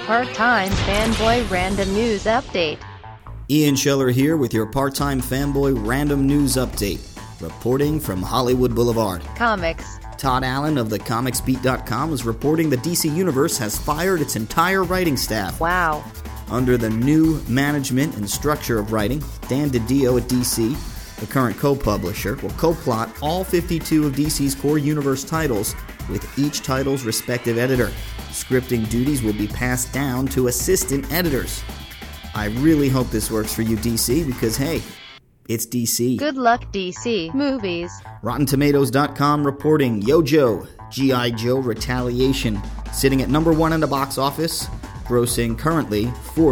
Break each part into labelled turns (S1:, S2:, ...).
S1: Part-time Fanboy Random News Update.
S2: Ian Scheller here with your Part-Time Fanboy Random News Update, reporting from Hollywood Boulevard.
S1: Comics.
S2: Todd Allen of thecomicsbeat.com is reporting the DC Universe has fired its entire writing staff.
S1: Wow.
S2: Under the new management and structure of writing, Dan DiDio at DC, the current co-publisher, will co-plot all 52 of DC's core universe titles with each title's respective editor. Scripting duties will be passed down to assistant editors. I really hope this works for you, DC, because hey, it's DC.
S1: Good luck, DC. Movies.
S2: RottenTomatoes.com reporting Yojo, G.I. Joe Retaliation, sitting at number 1 in the box office, grossing currently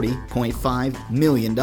S2: $40.5 million.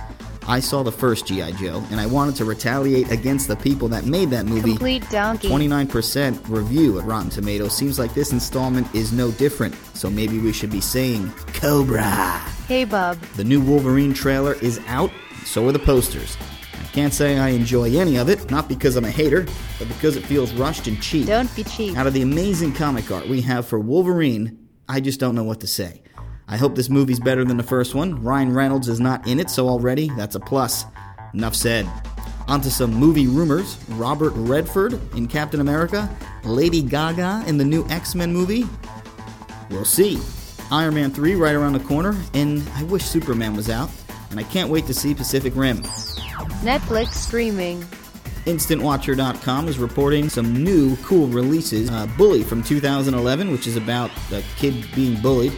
S2: I saw the first G.I. Joe, and I wanted to retaliate against the people that made that movie.
S1: Complete donkey.
S2: 29% review at Rotten Tomatoes. Seems like this installment is no different, so maybe we should be saying Cobra.
S1: Hey, bub.
S2: The new Wolverine trailer is out, so are the posters. I can't say I enjoy any of it, not because I'm a hater, but because it feels rushed and cheap.
S1: Don't be cheap.
S2: Out of the amazing comic art we have for Wolverine, I just don't know what to say. I hope this movie's better than the first one. Ryan Reynolds is not in it, so already that's a plus. Enough said. Onto some movie rumors. Robert Redford in Captain America. Lady Gaga in the new X-Men movie. We'll see. Iron Man 3 right around the corner, and I wish Superman was out. And I can't wait to see Pacific Rim.
S1: Netflix streaming.
S2: InstantWatcher.com is reporting some new cool releases. Bully from 2011, which is about a kid being bullied.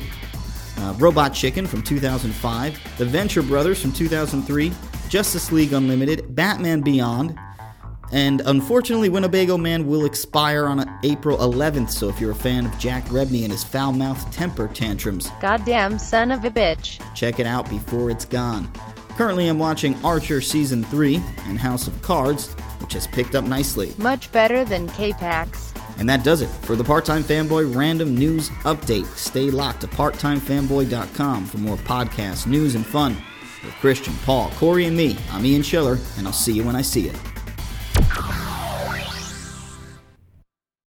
S2: Robot Chicken from 2005, The Venture Brothers from 2003, Justice League Unlimited, Batman Beyond, and unfortunately Winnebago Man will expire on April 11th, so if you're a fan of Jack Rebney and his foul-mouthed temper tantrums,
S1: Goddamn son of a bitch.
S2: check it out before it's gone. Currently I'm watching Archer Season 3 and House of Cards, which has picked up nicely.
S1: Much better than K-Pax.
S2: And that does it for the Part-Time Fanboy Random News Update. Stay locked to parttimefanboy.com for more podcasts, news, and fun with Christian, Paul, Corey, and me. I'm Ian Scheller, and I'll see you when I see you.